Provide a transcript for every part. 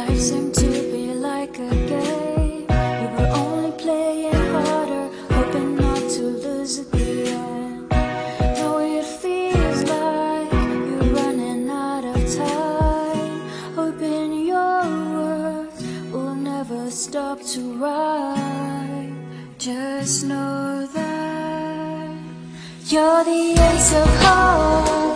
Life seemed to be like a game. We were only playing harder, hoping not to lose at the end. Now it feels like you're running out of time, hoping your words will never stop to rhyme. Just know that you're the ace of hearts.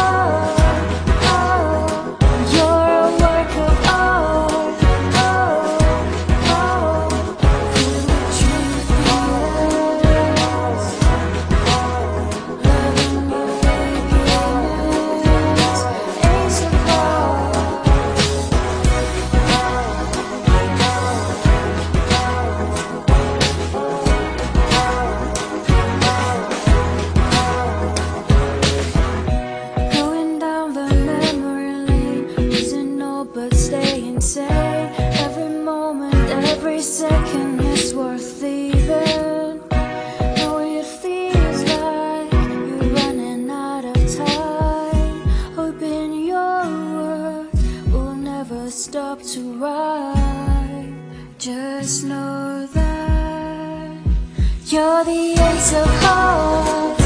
But staying sane. Every moment, every second is worth leaving. Now it feels like you're running out of time, hoping your words will never stop to rhyme. Just know that you're the ace of hearts.